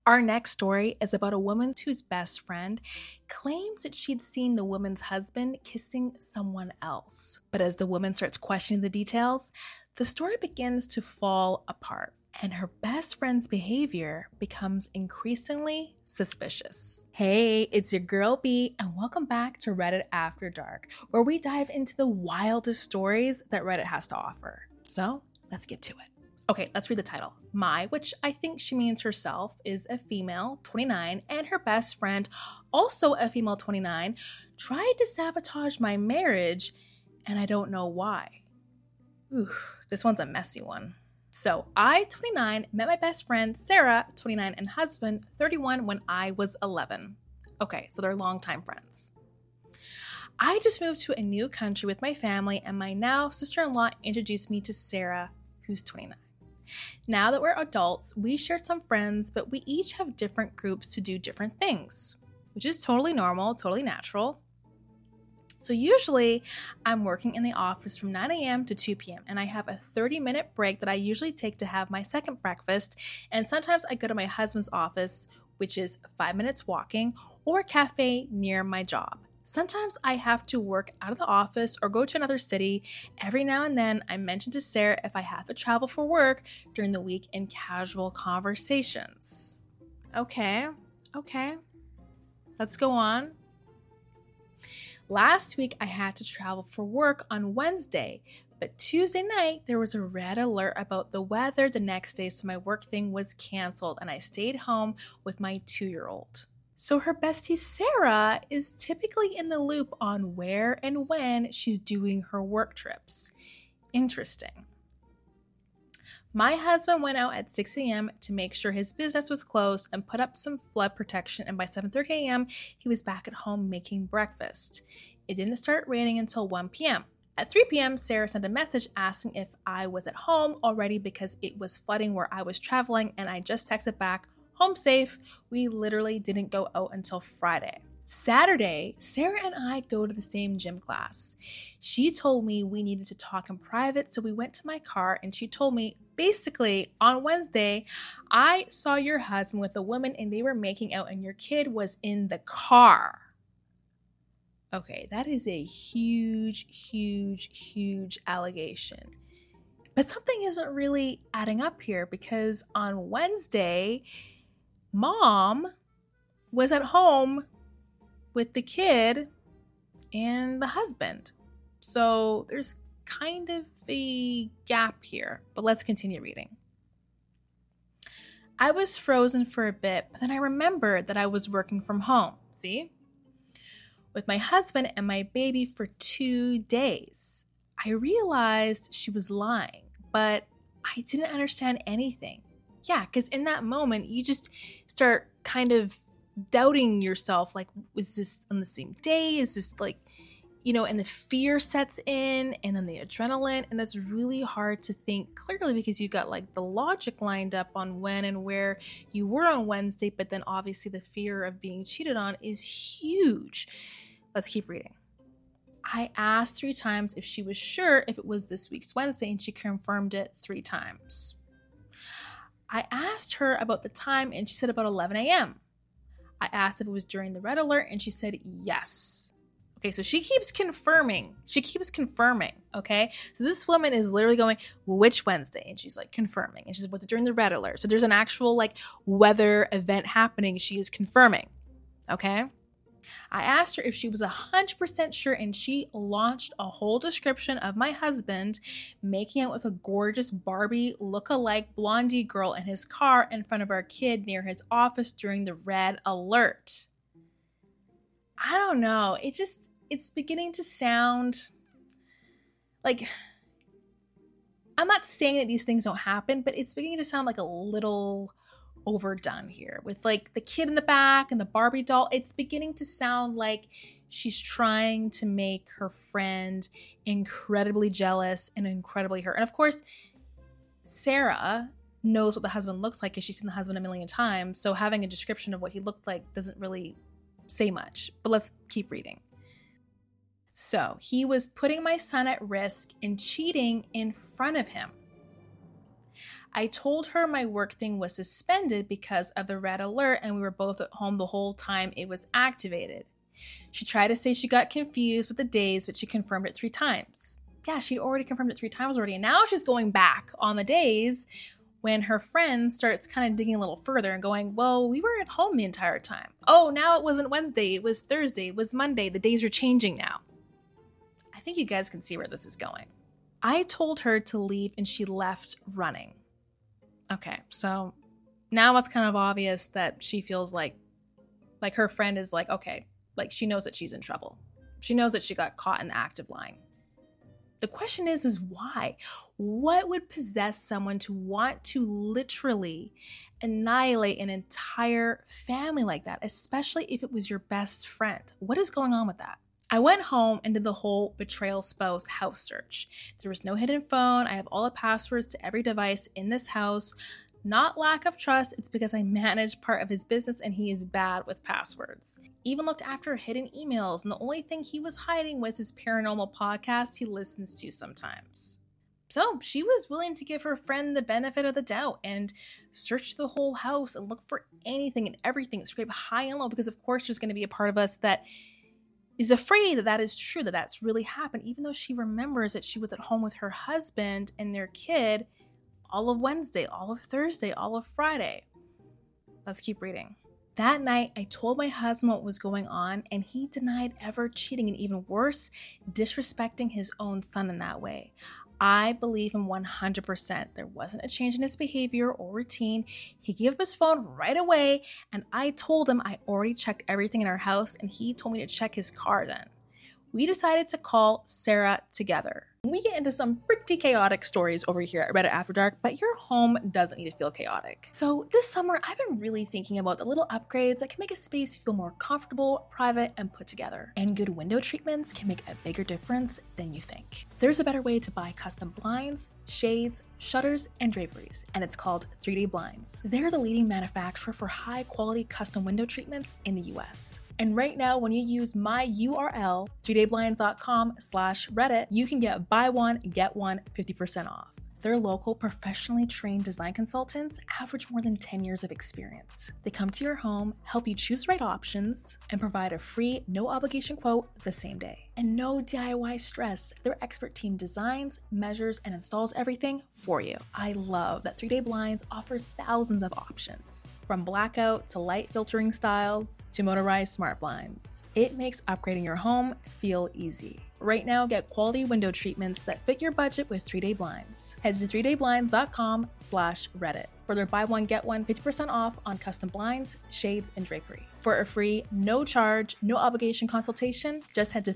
Our next story is about a woman whose best friend claims that she'd seen the woman's husband kissing someone else. But as the woman starts questioning the details, the story begins to fall apart, and her best friend's behavior becomes increasingly suspicious. Hey, it's your girl B, and welcome back to Reddit After Dark, where we dive into the wildest stories that Reddit has to offer. So let's get to it. Okay, let's read the title. Mai, which I think she means herself, is a female, 29, and her best friend, also a female, 29, tried to sabotage my marriage, and I don't know why. This one's a messy one. So, I, 29, met my best friend, Sarah, 29, and husband, 31, when I was 11. Okay, so they're longtime friends. I just moved to a new country with my family, and my now sister-in-law introduced me to Sarah, who's 29. Now that we're adults, we share some friends, but we each have different groups to do different things, which is totally normal, totally natural. So usually I'm working in the office from 9 a.m. to 2 p.m. and I have a 30-minute break that I usually take to have my second breakfast. And sometimes I go to my husband's office, which is 5 minutes walking, or a cafe near my job. Sometimes I have to work out of the office or go to another city. Every now and then, I mention to Sarah if I have to travel for work during the week in casual conversations. Okay. Let's go on. Last week, I had to travel for work on Wednesday, but Tuesday night, there was a red alert about the weather the next day, so my work thing was canceled, and I stayed home with my 2-year-old. So her bestie Sarah is typically in the loop on where and when she's doing her work trips. Interesting. My husband went out at 6 a.m. to make sure his business was closed and put up some flood protection, and by 7:30 a.m. he was back at home making breakfast. It didn't start raining until 1 p.m. At 3 p.m., Sarah sent a message asking if I was at home already because it was flooding where I was traveling, and I just texted back, "Home safe." We literally didn't go out until Friday. Saturday, Sarah and I go to the same gym class. She told me we needed to talk in private, so we went to my car and she told me, basically, on Wednesday, I saw your husband with a woman and they were making out and your kid was in the car. Okay, that is a huge allegation. But something isn't really adding up here because on Wednesday, Mom was at home with the kid and the husband. So there's kind of a gap here, but let's continue reading. I was frozen for a bit, but then I remembered that I was working from home, see? With my husband and my baby for 2 days. I realized she was lying, but I didn't understand anything. Yeah, because in that moment, you just start kind of doubting yourself, like, was this on the same day? Is this like, and the fear sets in and then the adrenaline, and that's really hard to think clearly because you got like the logic lined up on when and where you were on Wednesday, but then obviously the fear of being cheated on is huge. Let's keep reading. I asked 3 times if she was sure if it was this week's Wednesday, and she confirmed it 3 times. I asked her about the time, and she said about 11 a.m. I asked if it was during the red alert, and she said yes. Okay, so she keeps confirming. Okay? So this woman is literally going, which Wednesday? And she's like confirming. And she said, was it during the red alert? So there's an actual like weather event happening. She is confirming. Okay? I asked her if she was 100% sure, and she launched a whole description of my husband making out with a gorgeous Barbie look-alike blondie girl in his car in front of our kid near his office during the red alert. I don't know. It's beginning to sound like, I'm not saying that these things don't happen, but it's beginning to sound like a little overdone here with like the kid in the back and the Barbie doll. It's beginning to sound like she's trying to make her friend incredibly jealous and incredibly hurt. And of course, Sarah knows what the husband looks like because she's seen the husband a million times. So having a description of what he looked like doesn't really say much. But let's keep reading. So he was putting my son at risk and cheating in front of him. I told her my work thing was suspended because of the red alert and we were both at home the whole time it was activated. She tried to say she got confused with the days, but she confirmed it 3 times. Yeah, she'd already confirmed it 3 times already. And now she's going back on the days when her friend starts kind of digging a little further and going, well, we were at home the entire time. Oh, now it wasn't Wednesday. It was Thursday. It was Monday. The days are changing now. I think you guys can see where this is going. I told her to leave and she left running. Okay, so now it's kind of obvious that she feels like her friend is like, okay, like she knows that she's in trouble. She knows that she got caught in the act of lying. The question is why? What would possess someone to want to literally annihilate an entire family like that, especially if it was your best friend? What is going on with that? I went home and did the whole betrayal spouse house search. There was no hidden phone. I have all the passwords to every device in this house. Not lack of trust, it's because I manage part of his business and he is bad with passwords. Even looked after hidden emails, and the only thing he was hiding was his paranormal podcast he listens to sometimes. So she was willing to give her friend the benefit of the doubt and search the whole house and look for anything and everything, scrape high and low, because of course there's going to be a part of us that is afraid that that is true, that that's really happened, even though she remembers that she was at home with her husband and their kid all of Wednesday, all of Thursday, all of Friday. Let's keep reading. That night, I told my husband what was going on, and he denied ever cheating, and even worse, disrespecting his own son in that way. I believe him 100%. There wasn't a change in his behavior or routine. He gave up his phone right away, and I told him I already checked everything in our house, and he told me to check his car then. We decided to call Sarah together. We get into some pretty chaotic stories over here at Reddit After Dark, but your home doesn't need to feel chaotic. So this summer, I've been really thinking about the little upgrades that can make a space feel more comfortable, private, and put together. And good window treatments can make a bigger difference than you think. There's a better way to buy custom blinds, shades, shutters, and draperies, and it's called 3D Blinds. They're the leading manufacturer for high-quality custom window treatments in the US. And right now, when you use my URL, 3dayblinds.com/Reddit, you can get buy one, get one 50% off. Their local, professionally trained design consultants average more than 10 years of experience. They come to your home, help you choose the right options, and provide a free, no-obligation quote the same day. And no DIY stress. Their expert team designs, measures, and installs everything for you. I love that 3-Day Blinds offers thousands of options, from blackout to light filtering styles to motorized smart blinds. It makes upgrading your home feel easy. Right now, get quality window treatments that fit your budget with 3-Day Blinds. Head to 3dayblinds.com/Reddit for their buy one, get one 50% off on custom blinds, shades, and drapery. For a free, no charge, no obligation consultation, just head to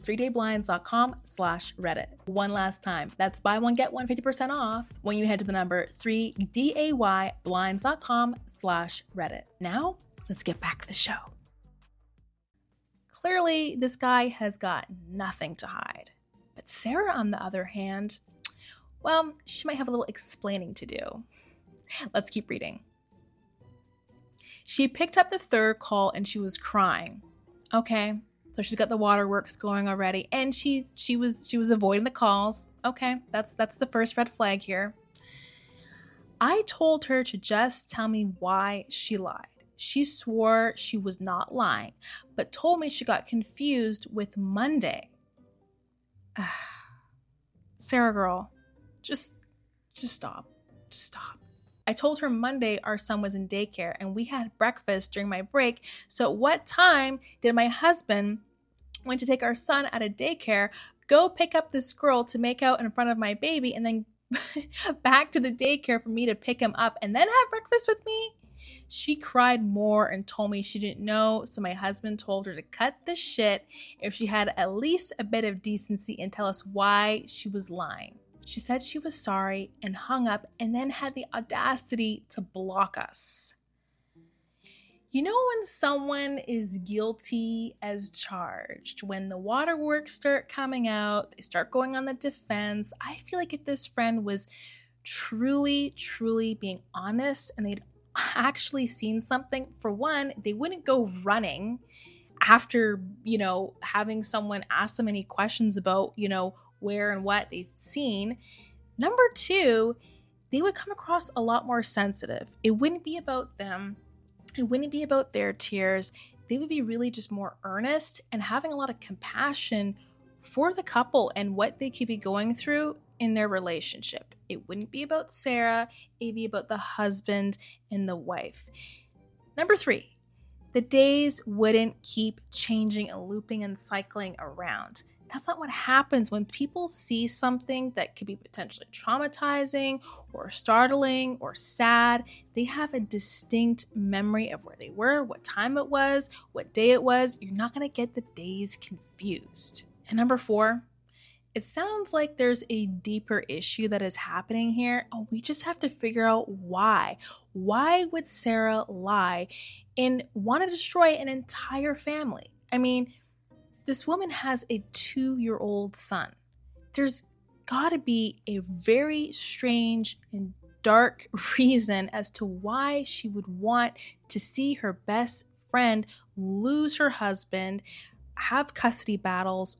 3dayblinds.com/Reddit. One last time, that's buy one, get one 50% off when you head to the number 3dayblinds.com/Reddit. Now, let's get back to the show. Clearly, this guy has got nothing to hide. But Sarah, on the other hand, well, she might have a little explaining to do. Let's keep reading. She picked up the third call and she was crying. Okay, so she's got the waterworks going already, and she was avoiding the calls. Okay, that's the first red flag here. I told her to just tell me why she lied. She swore she was not lying, but told me she got confused with Monday. Sarah girl, just stop. Just stop. I told her Monday our son was in daycare and we had breakfast during my break. So at what time did my husband went to take our son out of daycare, go pick up this girl to make out in front of my baby, and then back to the daycare for me to pick him up and then have breakfast with me? She cried more and told me she didn't know, so my husband told her to cut the shit if she had at least a bit of decency and tell us why she was lying. She said she was sorry and hung up, and then had the audacity to block us. You know when someone is guilty as charged, when the waterworks start coming out, they start going on the defense. I feel like if this friend was truly being honest and they'd actually seen something, for one, they wouldn't go running after, having someone ask them any questions about, where and what they've seen. Number two, they would come across a lot more sensitive. It wouldn't be about them. It wouldn't be about their tears. They would be really just more earnest and having a lot of compassion for the couple and what they could be going through in their relationship. It wouldn't be about Sarah. It'd be about the husband and the wife. Number 3, the days wouldn't keep changing and looping and cycling around. That's not what happens when people see something that could be potentially traumatizing or startling or sad. They have a distinct memory of where they were, what time it was, what day it was. You're not going to get the days confused. And number 4, it sounds like there's a deeper issue that is happening here. Oh, we just have to figure out why. Why would Sarah lie and want to destroy an entire family? I mean, this woman has a 2-year-old son. There's got to be a very strange and dark reason as to why she would want to see her best friend lose her husband, have custody battles.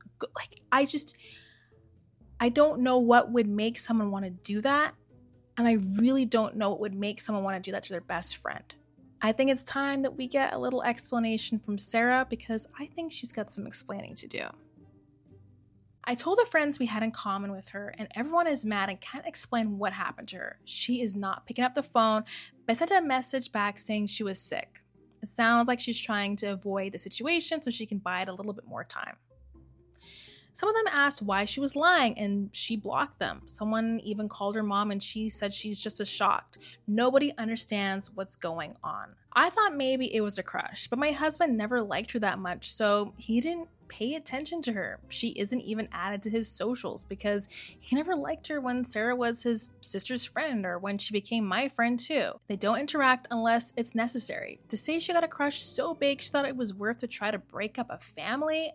I don't know what would make someone want to do that. And I really don't know what would make someone want to do that to their best friend. I think it's time that we get a little explanation from Sarah because I think she's got some explaining to do. I told the friends we had in common with her, and everyone is mad and can't explain what happened to her. She is not picking up the phone, but I sent a message back saying she was sick. It sounds like she's trying to avoid the situation so she can bide a little bit more time. Some of them asked why she was lying, and she blocked them. Someone even called her mom, and she said she's just as shocked. Nobody understands what's going on. I thought maybe it was a crush, but my husband never liked her that much, so he didn't pay attention to her. She isn't even added to his socials because he never liked her when Sarah was his sister's friend or when she became my friend too. They don't interact unless it's necessary. To say she got a crush so big she thought it was worth to try to break up a family,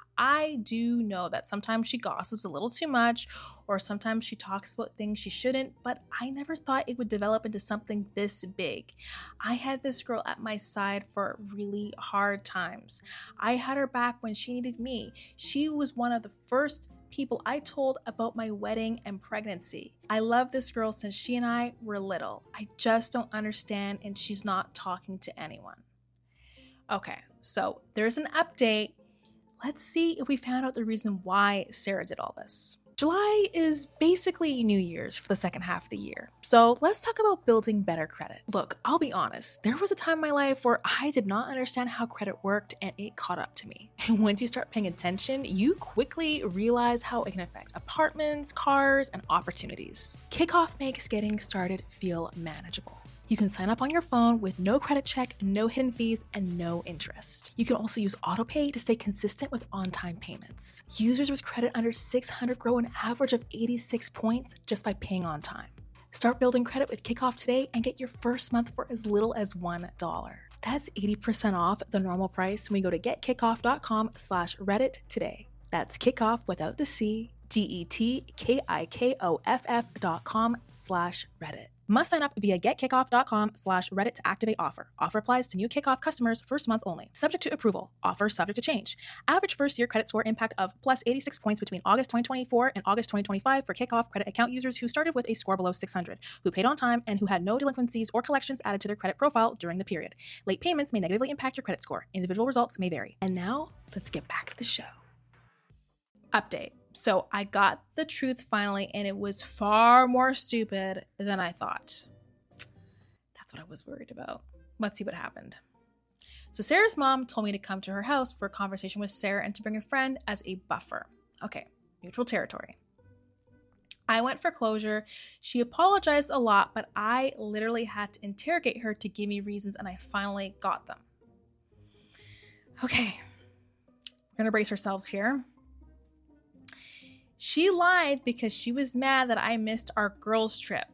I do know that sometimes she gossips a little too much or sometimes she talks about things she shouldn't, but I never thought it would develop into something this big. I had this girl at my side for really hard times. I had her back when she needed me. She was one of the first people I told about my wedding and pregnancy. I love this girl since she and I were little. I just don't understand, and she's not talking to anyone. Okay, so there's an update. Let's see if we found out the reason why Sarah did all this. July is basically New Year's for the second half of the year. So let's talk about building better credit. Look, I'll be honest, there was a time in my life where I did not understand how credit worked and it caught up to me. And once you start paying attention, you quickly realize how it can affect apartments, cars, and opportunities. Kickoff makes getting started feel manageable. You can sign up on your phone with no credit check, no hidden fees, and no interest. You can also use AutoPay to stay consistent with on-time payments. Users with credit under 600 grow an average of 86 points just by paying on time. Start building credit with Kickoff today and get your first month for as little as $1. That's 80% off the normal price when we go to getkickoff.com/Reddit today. That's Kickoff without the C, getkickoff.com/Reddit. Must sign up via getkickoff.com/Reddit to activate offer. Offer applies to new Kickoff customers first month only. Subject to approval. Offer subject to change. Average first year credit score impact of plus 86 points between August 2024 and August 2025 for Kickoff credit account users who started with a score below 600, who paid on time, and who had no delinquencies or collections added to their credit profile during the period. Late payments may negatively impact your credit score. Individual results may vary. And now, let's get back to the show. Update. So I got the truth finally, and it was far more stupid than I thought. That's what I was worried about. Let's see what happened. So Sarah's mom told me to come to her house for a conversation with Sarah and to bring a friend as a buffer. Okay, neutral territory. I went for closure. She apologized a lot, but I literally had to interrogate her to give me reasons, and I finally got them. Okay, we're gonna brace ourselves here. She lied because she was mad that I missed our girls' trip.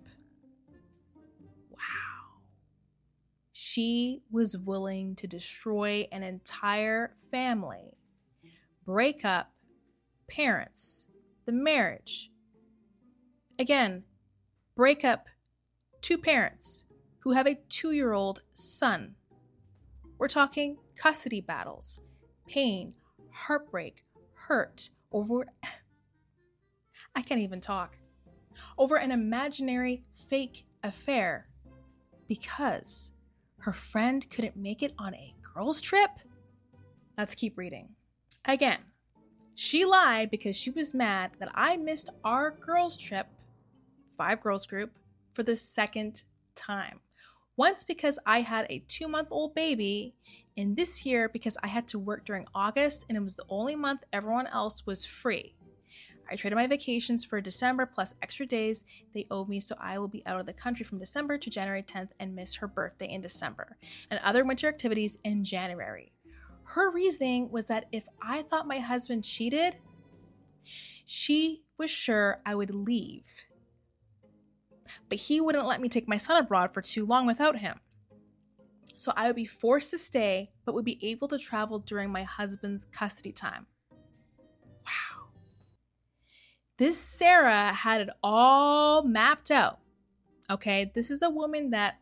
Wow. She was willing to destroy an entire family, break up parents, the marriage. Again, break up two parents who have a 2-year-old son. We're talking custody battles, pain, heartbreak, hurt over... I can't even talk. over an imaginary fake affair because her friend couldn't make it on a girls' trip? Let's keep reading. Again, she lied because she was mad that I missed our girls' trip, 5 girls group, for the second time. Once because I had a 2-month-old baby, and this year because I had to work during August and it was the only month everyone else was free. I traded my vacations for December plus extra days they owed me, so I will be out of the country from December to January 10th and miss her birthday in December and other winter activities in January. Her reasoning was that if I thought my husband cheated, she was sure I would leave. But he wouldn't let me take my son abroad for too long without him. So I would be forced to stay, but would be able to travel during my husband's custody time. Wow. This Sarah had it all mapped out. Okay, this is a woman that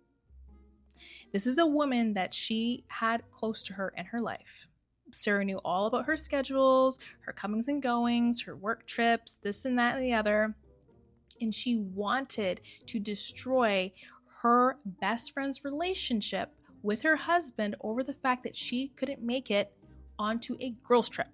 she had close to her in her life. Sarah knew all about her schedules, her comings and goings, her work trips, this and that and the other. And she wanted to destroy her best friend's relationship with her husband over the fact that she couldn't make it onto a girls' trip.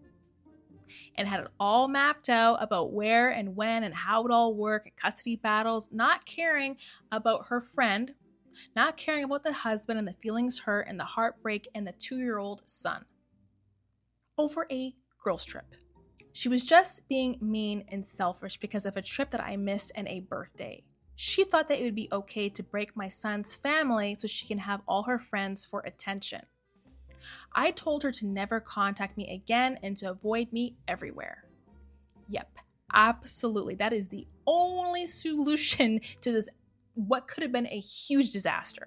And had it all mapped out about where and when and how it all worked, and custody battles, not caring about her friend, not caring about the husband and the feelings hurt and the heartbreak and the 2-year-old son over a girls' trip. She was just being mean and selfish because of a trip that I missed and a birthday. She thought that it would be okay to break my son's family so she can have all her friends for attention. I told her to never contact me again and to avoid me everywhere. Yep, absolutely. That is the only solution to this, what could have been a huge disaster.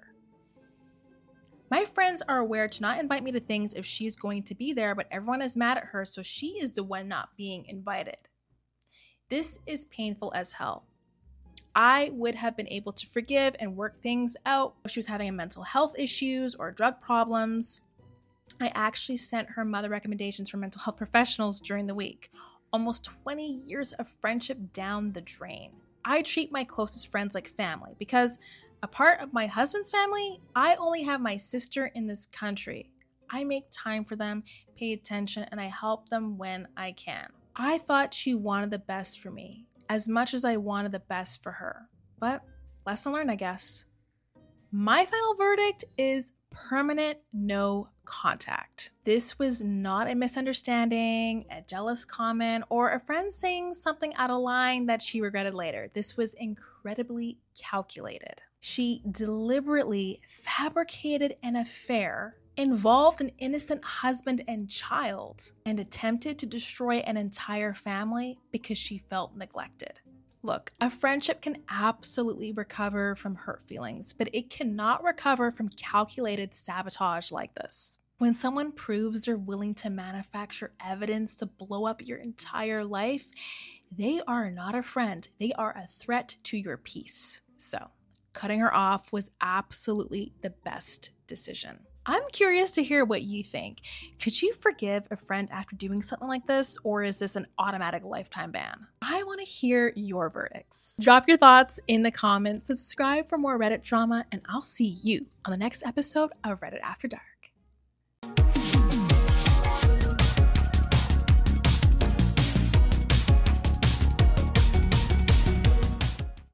My friends are aware to not invite me to things if she's going to be there, but everyone is mad at her, so she is the one not being invited. This is painful as hell. I would have been able to forgive and work things out if she was having mental health issues or drug problems. I actually sent her mother recommendations for mental health professionals during the week. Almost 20 years of friendship down the drain. I treat my closest friends like family because a part of my husband's family, I only have my sister in this country. I make time for them, pay attention, and I help them when I can. I thought she wanted the best for me, as much as I wanted the best for her. But lesson learned, I guess. My final verdict is permanent no contact. This was not a misunderstanding, a jealous comment, or a friend saying something out of line that she regretted later. This was incredibly calculated. She deliberately fabricated an affair, involved an innocent husband and child, and attempted to destroy an entire family because she felt neglected. Look, a friendship can absolutely recover from hurt feelings, but it cannot recover from calculated sabotage like this. When someone proves they're willing to manufacture evidence to blow up your entire life, they are not a friend. They are a threat to your peace. So, cutting her off was absolutely the best decision. I'm curious to hear what you think. Could you forgive a friend after doing something like this, or is this an automatic lifetime ban? I want to hear your verdicts. Drop your thoughts in the comments, subscribe for more Reddit drama, and I'll see you on the next episode of Reddit After Dark.